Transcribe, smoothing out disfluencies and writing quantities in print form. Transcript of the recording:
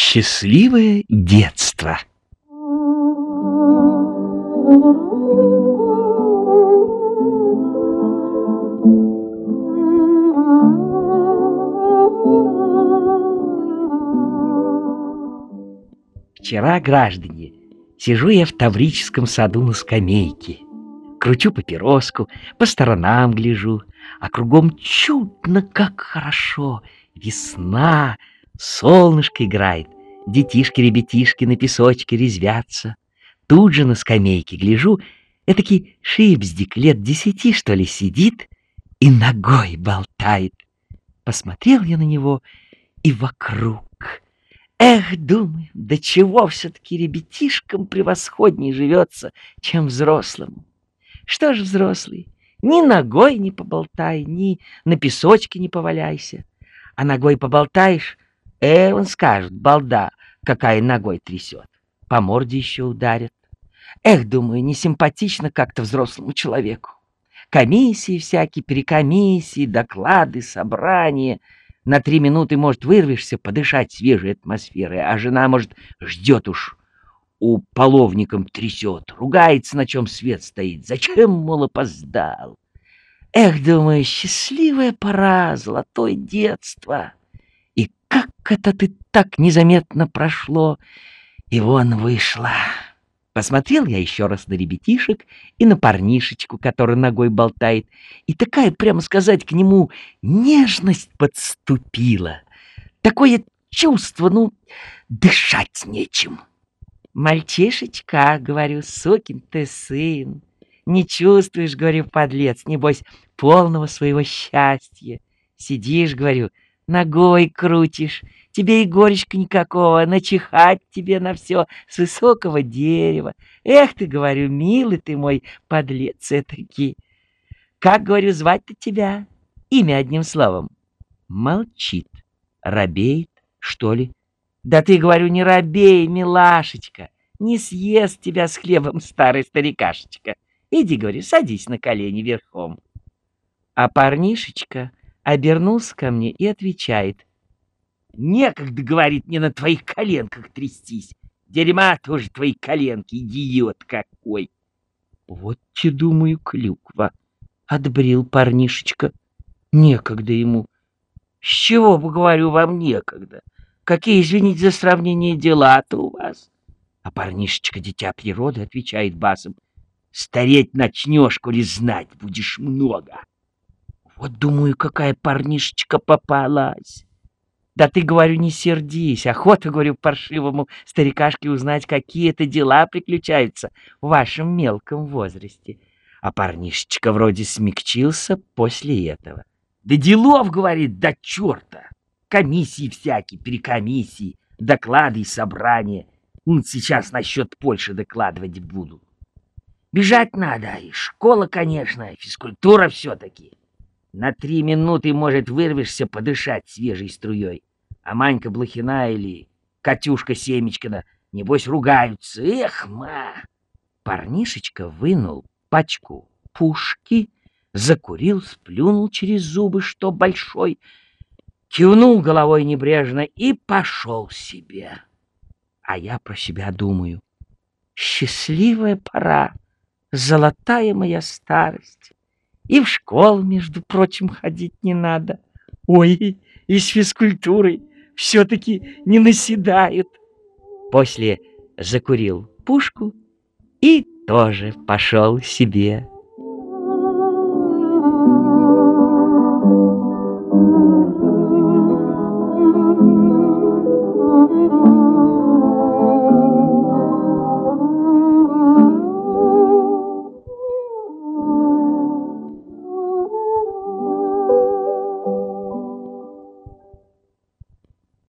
Счастливое детство. Вчера, граждане, сижу я в Таврическом саду на скамейке, кручу папироску, по сторонам гляжу, а кругом чудно, как хорошо. Весна, солнышко играет, детишки-ребятишки на песочке резвятся. Тут же на скамейке гляжу, этакий шипздик лет 10, что ли, сидит и ногой болтает. Посмотрел я на него и вокруг. Эх, думаю, до чего все-таки ребятишкам превосходней живется, чем взрослым. Что ж, взрослый, ни ногой не поболтай, ни на песочке не поваляйся. А ногой поболтаешь, он скажет, балда, какая ногой трясет. По морде еще ударят. Эх, думаю, не симпатично как-то взрослому человеку. Комиссии всякие, перекомиссии, доклады, собрания. На 3 минуты, может, вырвешься подышать свежей атмосферой, а жена, может, ждет уж, у половником трясет, ругается, на чем свет стоит. Зачем, мол, опоздал? Эх, думаю, счастливая пора, золотое детство. И как это ты так незаметно прошло, и вон вышла. Посмотрел я еще раз на ребятишек и на парнишечку, который ногой болтает, и такая, прямо сказать, к нему нежность подступила. Такое чувство, ну, дышать нечем. Мальчишечка, говорю, сукин ты сын, не чувствуешь, говорю, подлец, небось, полного своего счастья. Сидишь, говорю, ногой крутишь, тебе и горечка никакого, начихать тебе на все с высокого дерева. Эх ты, говорю, милый ты мой подлец этакий. Как, говорю, звать-то тебя? Имя одним словом. Молчит. Робеет, что ли? Да ты, говорю, не робей, милашечка, не съест тебя с хлебом старый старикашечка. Иди, говорю, садись на колени верхом. А парнишечка обернулся ко мне и отвечает: некогда, говорит, мне на твоих коленках трястись. Дерьма тоже твои коленки, идиот какой. Вот те, думаю, клюква. Отбрил парнишечка. Некогда ему. С чего бы, говорю, вам некогда? Какие, извините за сравнение, дела-то у вас? А парнишечка, дитя природы, отвечает басом: стареть начнешь, коли знать будешь много. Вот, думаю, какая парнишечка попалась. Да ты, говорю, не сердись. Охота, говорю, паршивому старикашке узнать, какие это дела приключаются в вашем мелком возрасте. А парнишечка вроде смягчился после этого. Да делов, говорит, до черта. Комиссии всякие, перекомиссии, доклады и собрания. Сейчас насчет Польши докладывать буду. Бежать надо, и школа, конечно, физкультура все-таки. На 3 минуты, может, вырвешься подышать свежей струей. А Манька Блохина или Катюшка Семечкина, небось, ругаются. Эх, ма! Парнишечка вынул пачку пушки, закурил, сплюнул через зубы, что большой, кивнул головой небрежно и пошел себе. А я про себя думаю: счастливая пора, золотая моя старость. И в школу, между прочим, ходить не надо. Ой, и с физкультурой все-таки не наседают. После закурил пушку и тоже пошел себе.